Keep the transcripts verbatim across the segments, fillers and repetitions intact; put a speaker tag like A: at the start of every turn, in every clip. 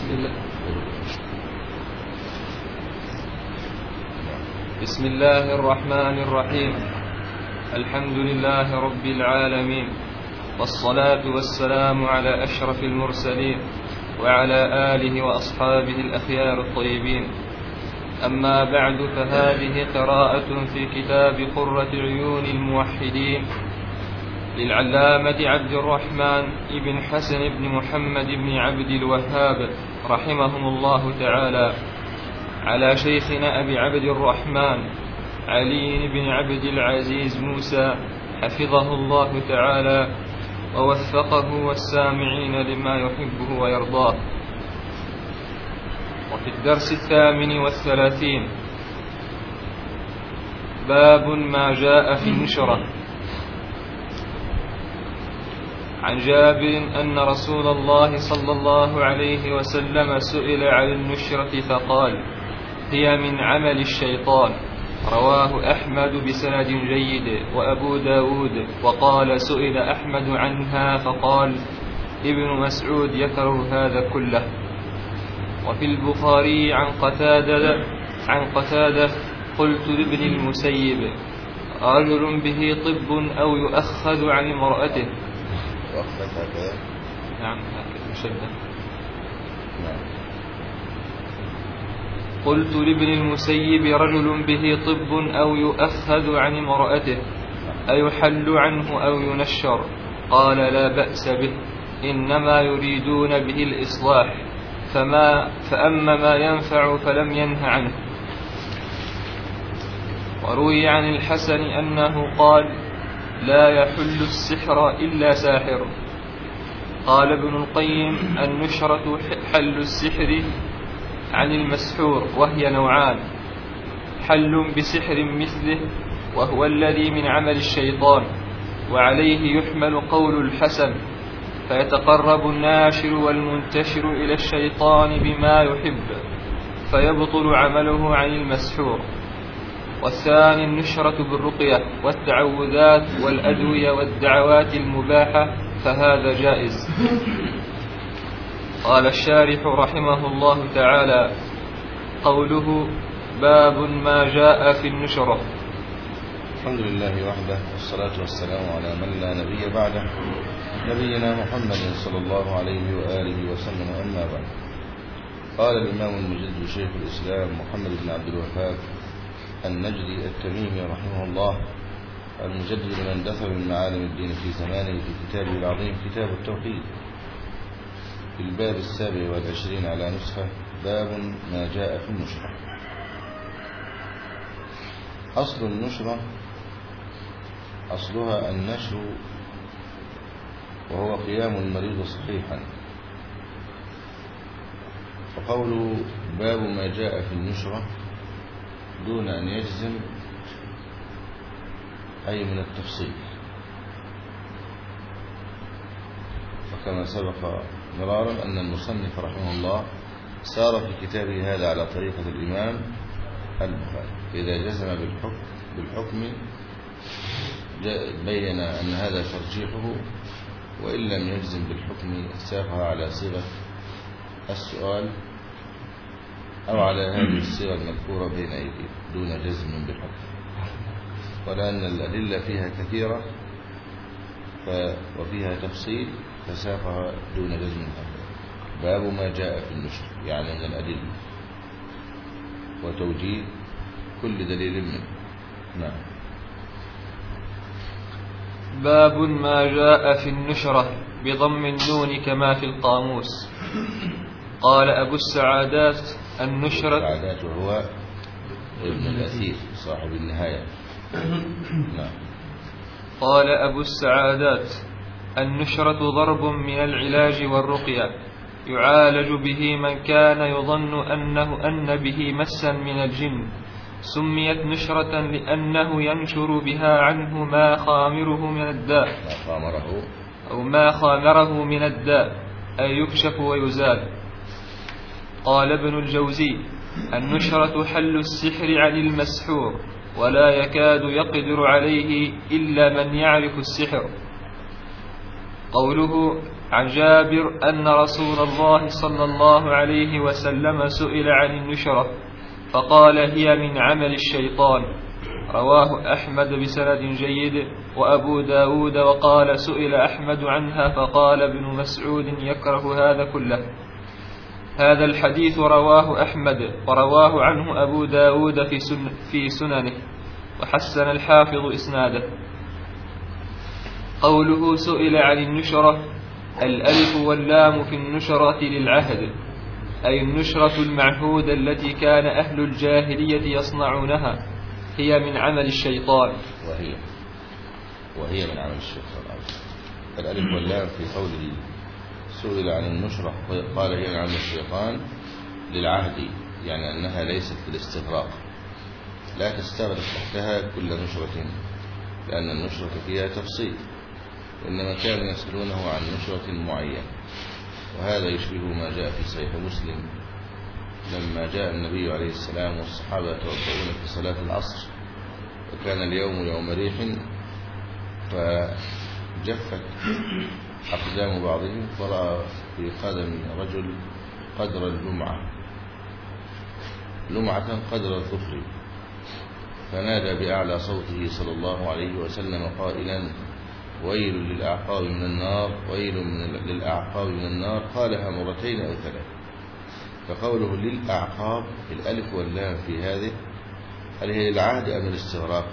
A: بسم الله بسم الله الرحمن الرحيم. الحمد لله رب العالمين، والصلاة والسلام على أشرف المرسلين وعلى آله وأصحابه الأخيار الطيبين. أما بعد، فهذه قراءة في كتاب قرة عيون الموحدين للعلامة عبد الرحمن بن حسن بن محمد بن عبد الوهاب رحمهم الله تعالى، على شيخنا أبي عبد الرحمن علي بن عبد العزيز موسى حفظه الله تعالى ووفقه والسامعين لما يحبه ويرضاه. وفي الدرس الثامن والثلاثين باب ما جاء في النشرة. عن جابر أن رسول الله صلى الله عليه وسلم سئل عن النشرة فقال: هي من عمل الشيطان. رواه أحمد بسند جيد وأبو داود. وقال: سئل أحمد عنها فقال: ابن مسعود يكره هذا كله. وفي البخاري عن قتادة عن قتادة قلت لابن المسيب: رجل به طب أو يؤخذ عن امرأته. نعم مشدد. قلت لابن المسيب: رجل به طب أو يؤخذ عن امرأته أيحل عنه أو ينشر؟ قال: لا بأس به، إنما يريدون به الإصلاح، فما فأما ما ينفع فلم ينه عنه. وروي عن الحسن أنه قال: لا يحل السحر إلا ساحر. قال ابن القيم: النشرة حل السحر عن المسحور، وهي نوعان: حل بسحر مثله وهو الذي من عمل الشيطان، وعليه يحمل قول الحسن، فيتقرب الناشر والمنتشر إلى الشيطان بما يحب فيبطل عمله عن المسحور. والثاني النشرة بالرقية والتعوذات والأدوية والدعوات المباحة، فهذا جائز. قال الشارح رحمه الله تعالى: قوله باب ما جاء في النشرة.
B: الحمد لله وحده، والصلاة والسلام على من لا نبي بعده، نبينا محمد صلى الله عليه وآله وسلم. أما بعد، قال الإمام المجدد شيخ الإسلام محمد بن عبد الوهاب النجدي التميمي رحمه الله، المجدد من دخل من معالم الدين في زمانه، في كتابه العظيم كتاب التوحيد، في الباب السابع والعشرين على نسخة: باب ما جاء في النشرة. أصل النشرة أصلها النشر، وهو قيام المريض صحيحا. وقوله باب ما جاء في النشرة دون أن يجزم، أي من التفصيل. وكما سبق مرارا أن المصنف رحمه الله سار في كتابه هذا على طريقة الإمام البخاري، إذا جزم بالحكم بالحكم بين أن هذا ترجيحه، وإن لم يجزم بالحكم ساقها على صيغة السؤال أو على هذه الصيغة المذكورة بين أيديه دون جزم بالحكم. ولأن الأدلة فيها كثيرة وفيها تفصيل فساقها دون جزم بالحكم. باب ما جاء في النشر، يعني من الأدلة وتوجيه كل دليل منه. نعم.
A: باب ما جاء في النشرة بضم النون كما في القاموس. قال أبو السعادات: النشرة
B: السعادات وهو ابن الأثير صاحب النهاية. نعم.
A: قال أبو السعادات: النشرة ضرب من العلاج والرقية، يعالج به من كان يظن أنه أن به مسا من الجن. سميت نشرة لأنه ينشر بها عنه ما خامره من الداء
B: ما خامره
A: أو ما خامره من الداء، أي يكشف ويزال. قال ابن الجوزي: النشرة حل السحر عن المسحور، ولا يكاد يقدر عليه إلا من يعرف السحر. قوله عن جابر أن رسول الله صلى الله عليه وسلم سئل عن النشرة فقال هي من عمل الشيطان. رواه أحمد بسند جيد وأبو داود وقال سئل أحمد عنها فقال ابن مسعود يكره هذا كله. هذا الحديث رواه أحمد ورواه عنه أبو داود في, سن في سننه وحسن الحافظ إسناده. قوله سئل عن النشرة الألف واللام في النشرة للعهد أي النشرة المعهودة التي كان أهل الجاهلية يصنعونها هي من عمل الشيطان.
B: وهي وهي من عمل الشيطان. الألف واللام في قوله سئل عن النشرة قال هي من عمل الشيطان للعهد يعني أنها ليست بالاستغراق لا تستغرق تحتها كل نشرة لأن النشرة فيها تفصيل وإنما كانوا يسألونه عن نشرة معينة. وهذا يشبه ما جاء في صحيح مسلم لما جاء النبي عليه السلام والصحابة يتوضؤون في صلاة العصر وكان اليوم يوم ريح فجفت أقدام بعضهم فرأى في قدم رجل قدر اللمعة لمعة قدر الظفر فنادى بأعلى صوته صلى الله عليه وسلم قائلا ويل للأعقاب من النار ويل من للأعقاب من النار قالها مرتين أو ثلاث. فقوله للأعقاب الألف واللام في هذه هل هي للعهد أم الاستغراق؟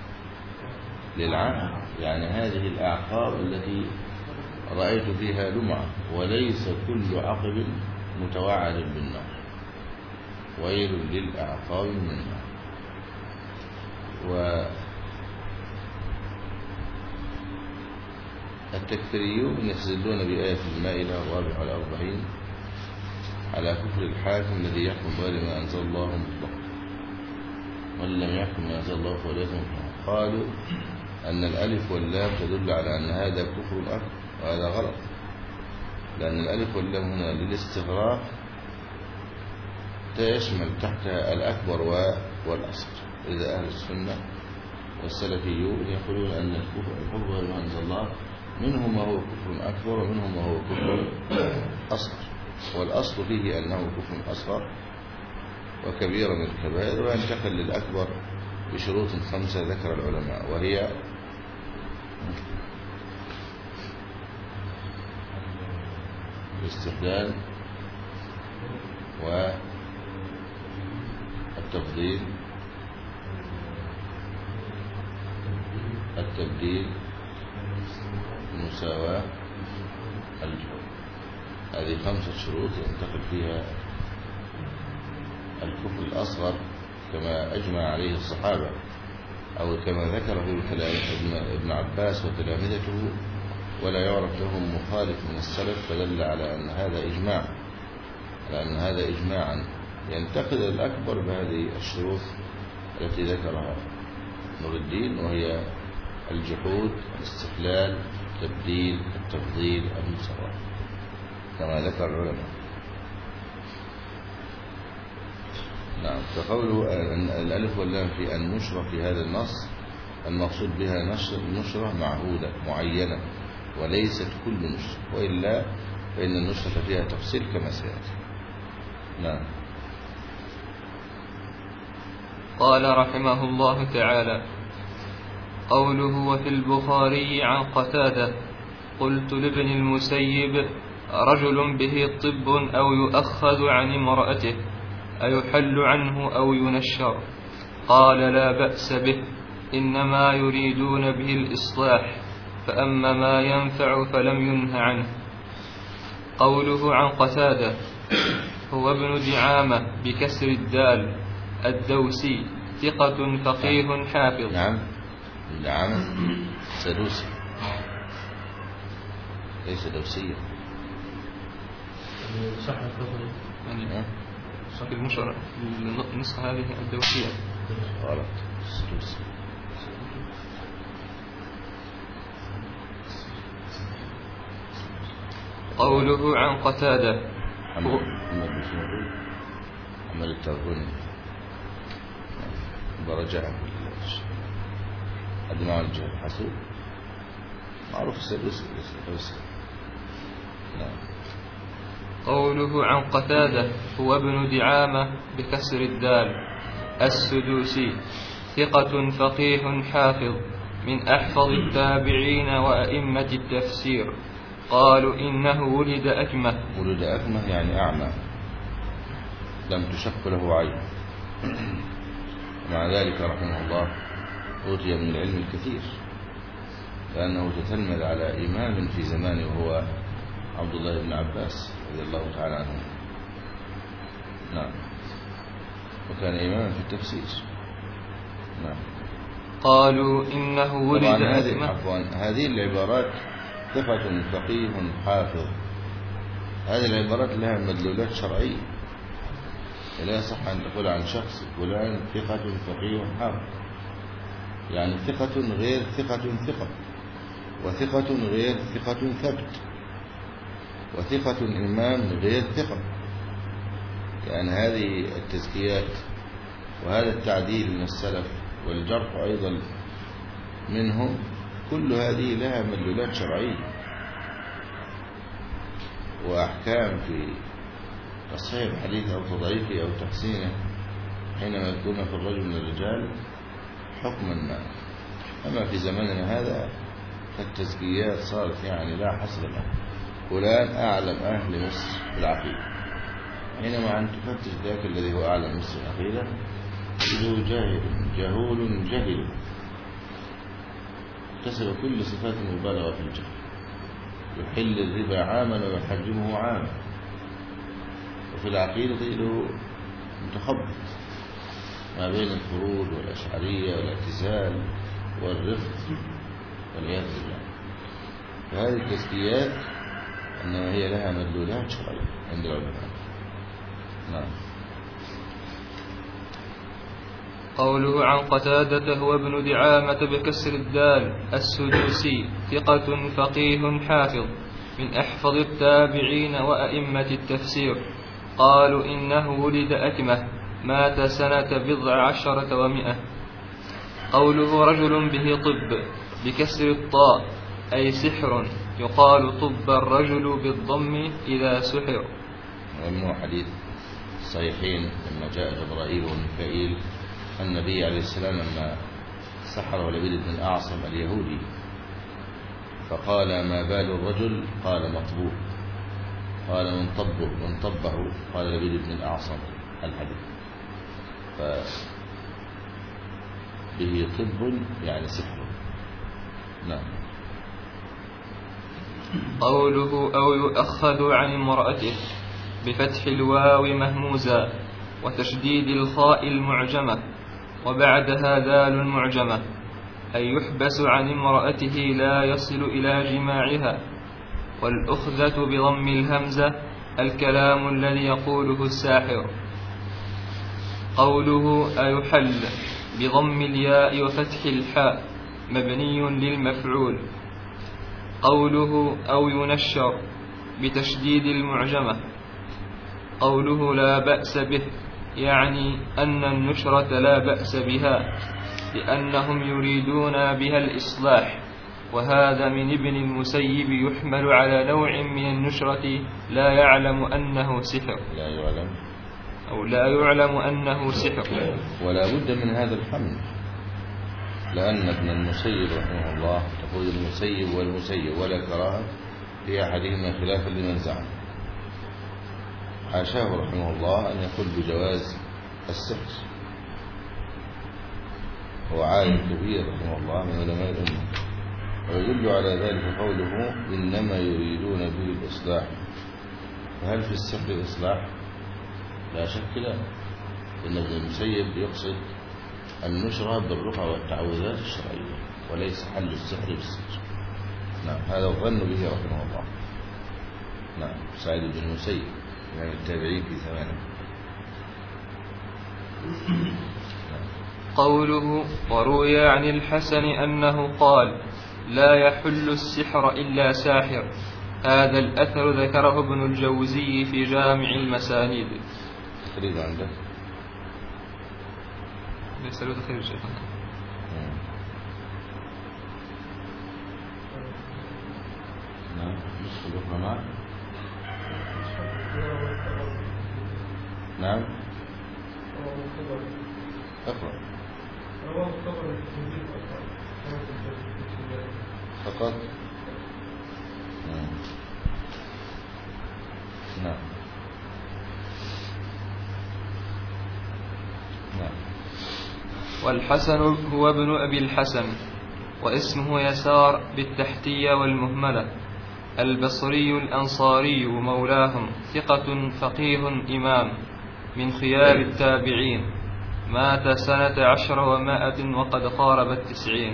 B: للعهد يعني هذه الأعقاب التي رأيت فيها لمعة وليس كل عقب متوعد بالنار ويل للأعقاب من النار. و التكفيريون يستدلون بآية المائدة الرابعة والأربعين على كفر الحاكم الذي يحكم بغير ما أنزل الله مطلقا ومن لم يحكم ما أنزل الله فوليس مطلقا. قالوا أن الألف واللام تدل على أن هذا كفر أكبر وهذا غلط لأن الألف واللام هنا للاستغراق تشمل تحتها الأكبر والأصغر. إذا أهل السنة والسلفيون يقولون أن الكفر غير ما أنزل الله منهم ما هو كفر أكبر ومنهم ما هو كفر أصغر والأصل فيه أنه كفر أصغر وكبير من الكبائر وينتقل للأكبر بشروط خمسة ذكر العلماء وهي الاستحلال والتفضيل التبديل المساواة الجهود. هذه خمسة شروط ينتقل فيها الكفر الأصغر كما أجمع عليه الصحابة أو كما ذكره ابن عباس وتلامذته ولا يعرف لهم مخالف من السلف فدل على أن هذا إجماع على أن هذا إجماعا ينتقل الأكبر بهذه الشروط التي ذكرها نور الدين وهي الجحود الاستحلال التبديل التفضيل المساواة كما ذكر العلماء. نعم. فقوله أن الألف واللام في النشرة في هذا النص المقصود بها نشر نشرة معهودة معينة وليست كل نشرة وإلا فإن النشرة فيها تفصيل كما سيأتي. نعم.
A: قال رحمه الله تعالى قوله وفي البخاري عن قتادة قلت لابن المسيب رجل به طب أو يؤخذ عن امرأته أيحل عنه أو ينشر قال لا بأس به إنما يريدون به الإصلاح فأما ما ينفع فلم ينه عنه. قوله عن قتادة هو ابن دعامة بكسر الدال الدوسي ثقة فقيه حافظ.
B: نعم. دعامة سدوسي ليس دوسيا
A: صح يعني صح المشرع النسخة هذه الدوسية
B: غلط سدوسي.
A: قوله عن قتادة
B: عمل الترغني برجعه أدنى الجهل حسوب معروف السدوسي.
A: قوله عن قتادة هو ابن دعامة بكسر الدال السدوسي ثقة فقيه حافظ من أحفظ التابعين وأئمة التفسير. قالوا إنه ولد أكمه.
B: ولد أكمه يعني أعمى لم تشق له عين، ومع ذلك رحمه الله أوتي من العلم الكثير، لأنه تتلمذ على إمام في زمانه وهو عبد الله بن عباس رضي الله تعالى عنه. نعم، وكان إماما في التفسير. نعم.
A: قالوا إنه ولد
B: هذه عفوا هذه العبارات ثقة فقيه حافظ، هذه العبارات لها مدلولات شرعية، لا يصح أن تقول عن شخص فلان ثقة فقيه حافظ، يعني ثقة غير ثقة ثقة، وثقة غير ثقة ثبت، وثقة إمام غير ثقة. يعني هذه التزكيات وهذا التعديل من السلف والجرح أيضا منهم، كل هذه لها مدلولات شرعية وأحكام في تصحيح الحديث أو تضعيفه أو تحسينه حينما يكون في الرجل من الرجال حكما ما. أما في زماننا هذا فالتزكيات صارت يعني لا حصر لها. فلان أعلم أهل مصر بالعقيدة، حينما أن تفتش ذاك الذي هو أعلم مصر بالعقيدة تجده جاهل جهول جهل اكتسب كل صفات المبالغة في الجهل، يحل الربا عاما ويحرمه عاما، وفي العقيدة تجده متخبط ما بين الفروض والأشعرية والاعتزال والرفض والعياذ بالله. فهذه التزكيات أنها هي لها مدلولات شرعية عند العلماء. نعم.
A: قوله عن قتادة هو ابن دعامة بكسر الدال السدوسي ثقة فقيه حافظ من أحفظ التابعين وأئمة التفسير. قالوا إنه ولد أكمه مات سنة بضع عشرة ومئة. قوله رجل به طب بكسر الطاء أي سحر، يقال طب الرجل بالضم إذا سحر.
B: ومنه حديث الصحيحين لما جاء جبرائيل وميكائيل النبي عليه السلام لما سحره لبيد بن الأعصم اليهودي فقال ما بال الرجل؟ قال مطبوب. قال من طبه من طبه؟ قال لبيد بن الأعصم الحديث. فبه طب يعني سحر. نعم.
A: قوله أو يؤخذ عن امرأته بفتح الواو مهموزا وتشديد الخاء المعجمة وبعدها دال المعجمة، أي يحبس عن امرأته لا يصل إلى جماعها. والأخذة بضم الهمزة الكلام الذي يقوله الساحر. قوله أيحل بضم الياء وفتح الحاء مبني للمفعول. قوله أو ينشر بتشديد المعجمة. قوله لا بأس به يعني أن النشرة لا بأس بها لأنهم يريدون بها الإصلاح، وهذا من ابن المسيب يحمل على نوع من النشرة لا يعلم أنه سحر
B: لا يعلم
A: أو لا يعلم أنه سحر.
B: ولا بد من هذا الحمل، لأن ابن المسيب رحمه الله تقول المسيب والمسيب ولا كراهة في أحدهما خلافا لمن زعم. حاشاه رحمه الله أن يقول بجواز السحر، هو عالم كبير رحمه الله من علماء الأمة. ويدل على ذلك قوله إنما يريدون به الإصلاح. فهل في السحر إصلاح؟ لا شك لا، إن ابن المسيب يقصد النشرة بالرقى والتعوذات الشرعية وليس حل السحر بالسحر. نعم، هذا الظن به رحمه الله. نعم، سعيد بن المسيب من التابعين في زمانه.
A: قوله وروي عن الحسن أنه قال لا يحل السحر إلا ساحر. هذا الأثر ذكره ابن الجوزي في جامع المسانيد.
B: تخريج عنده
A: ليس له تخريج شيخ.
B: نعم، نسخة الأخرى معه. نعم اقرأ فقط. نعم نعم.
A: والحسن هو ابن أبي الحسن، واسمه يسار بالتحتية والمهملة، البصري الأنصاري مولاهم، ثقة فقيه إمام من خيار التابعين، مات سنة عشر ومائة وقد قارب التسعين.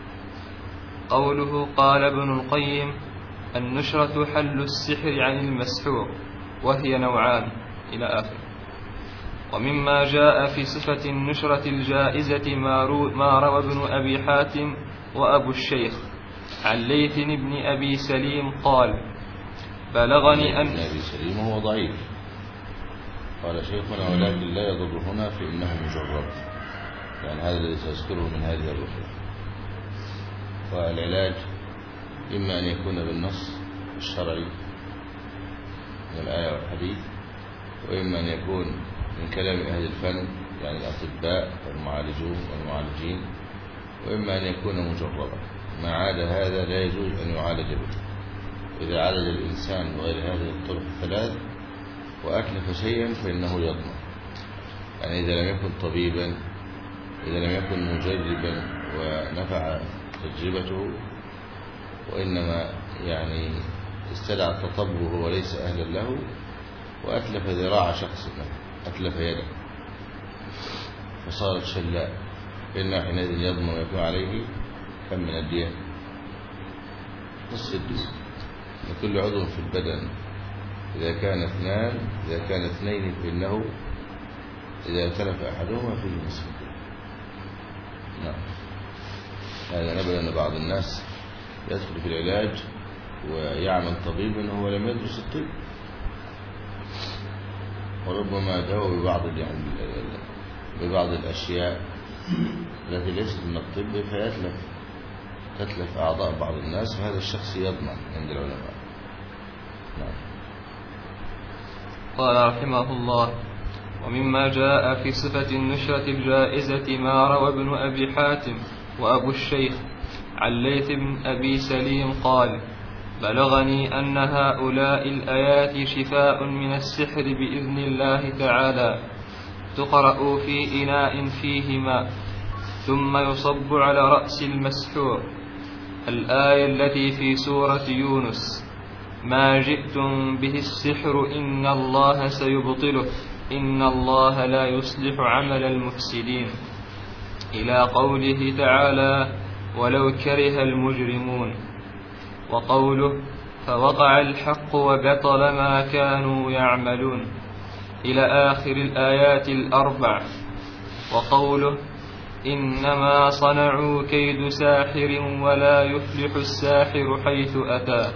A: قوله قال ابن القيم: النشرة حل السحر عن المسحور، وهي نوعان، إلى آخر. ومما جاء في صفة النشرة الجائزة ما روى ابن أبي حاتم وأبو الشيخ عن ليث بن أبي سليم قال: بلغني أن
B: ابن أبي سليم هو ضعيف، قال شيخنا ولكن لا يضر هنا فإنه مجرب، يعني هذا الذي سأذكره من هذه الرقية. والعلاج إما أن يكون بالنص الشرعي من الآية والحديث، وإما أن يكون من كلام أهل الفن يعني الأطباء والمعالجون والمعالجين، وإما أن يكون مجربا. ما عاد هذا لا يجوز أن يعالج به. إذا عالج الإنسان بغير هذه الطرق الثلاث وأتلف شيئا فإنه يضمن، يعني إذا لم يكن طبيبا، إذا لم يكن مجربا ونفع تجربته، وإنما يعني استدعى التطبب وليس أهلا له، وأتلف ذراع شخص له، أتلف يده فصارت شلاء، فإنه حينئذ يضمن ويكون عليه كم من الدية؟ نصف الدية لكل عضو في البدن. إذا كان اثنان إذا كان اثنين فإنه إذا تلف أحدهما فيه نصف الدية. نعم. هذا نبدأ أن بعض الناس يدخل في العلاج ويعمل طبيبا وهو لم يدرس الطب، وربما دعوا ببعض ببعض الأشياء التي ليست من الطب فيتلف تتلف أعضاء بعض الناس، فهذا الشخص يضمن عند العلماء. نعم.
A: قال رحمه الله: ومما جاء في صفة النشرة الجائزة ما روى ابن أبي حاتم وأبو الشيخ عن ليث بن أبي سليم قال: بلغني أن هؤلاء الآيات شفاء من السحر بإذن الله تعالى، تقرأ في إناء فيه ماء ثم يصب على رأس المسحور. الآية التي في سورة يونس: ما جئتم به السحر إن الله سيبطله إن الله لا يصلح عمل المفسدين، إلى قوله تعالى: ولو كره المجرمون. وقوله: فوقع الحق وبطل ما كانوا يعملون، إلى آخر الآيات الأربع. وقوله: إنما صنعوا كيد ساحر ولا يفلح الساحر حيث أتى.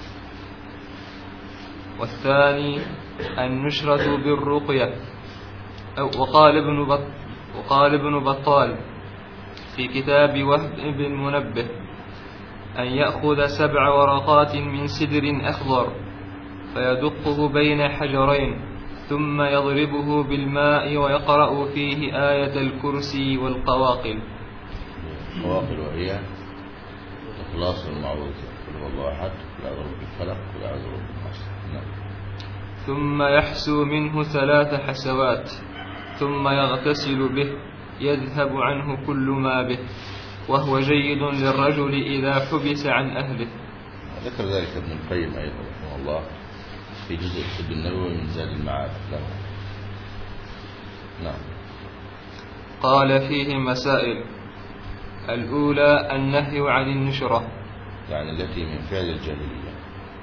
A: والثاني النشرة بالرقية. وقال ابن بط وقال ابن بطال في كتاب وهب بن منبه: أن يأخذ سبع ورقات من سدر أخضر فيدقه بين حجرين ثم يضربه بالماء ويقرأ فيه آية الكرسي والقواقل.
B: القواقل وهي إخلاص المعوذة، قل هو الله أحد، لا أعوذ بالفلق ولا أعوذ بالناس.
A: ثم يحسو منه ثلاث حسوات ثم يغتسل به يذهب عنه كل ما به، وهو جيد للرجل إذا حبس عن أهله.
B: ذكر ذلك ابن القيم أيضا رحمه الله في جزء الطب النبوي من زاد المعاد له. نعم.
A: قال فيه مسائل: الأولى النهي عن النشرة،
B: يعني التي من فعل الجاهلية.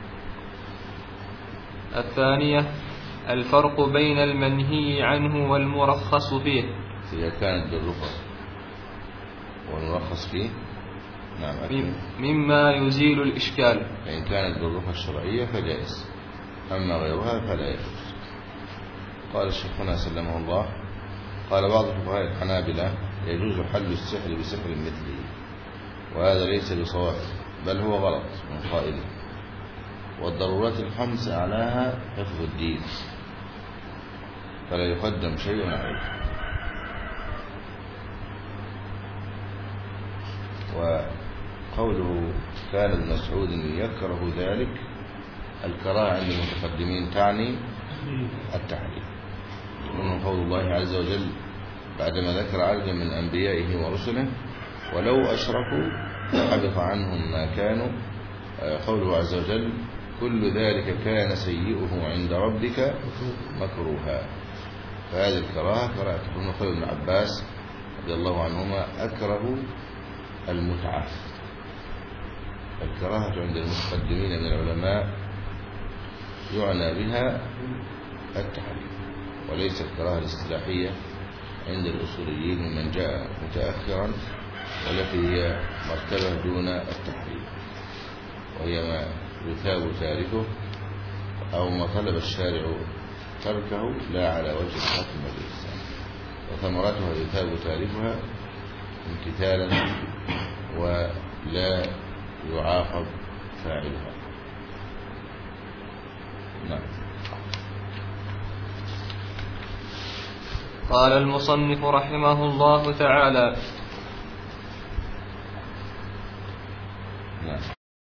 A: الثانية الفرق بين المنهي عنه والمرخص فيه،
B: إذا كانت بالرخص والمرخص فيه. نعم. أكيد.
A: مما يزيل الإشكال،
B: فإن كانت بالرخص الشرعية فجائز، أما غيرها فلا يجوز. قال الشيخنا سلمه الله: قال بعض فقهاء الحنابلة: يجوز حل السحر بسحر مثله، وهذا ليس بصواب بل هو غلط من قائله. والضرورات الخمس أعلاها حفظ الدين، فلا يقدم شيء عليه. وقوله كان ابن مسعود يكره ذلك، الكراهة عند المتقدمين تعني التحريم. ومن قول الله عز وجل بعدما ذكر عددا من أنبيائه ورسله ولو أشركوا لحبط عنهم ما كانوا، قوله عز وجل كل ذلك كان سيئه عند ربك مكروها. فهذه الكراهة كراهة. ابن قول ابن عباس رضي الله عنهما أكره المتعة. الكراهة عند المتقدمين من العلماء يعنى بها التحريم، وليس الكراهة الاصطلاحية عند الأصوليين ممن جاء متأخرا، والتي هي مرتبة دون التحريم، وهي ما يثاب تاركه أو ما طلب الشارع تركه لا على وجه الحكم بالإحسان، وثمرتها يثاب تاركها امتثالا ولا يعاقب فاعلها. نعم.
A: قال المصنف رحمه الله تعالى: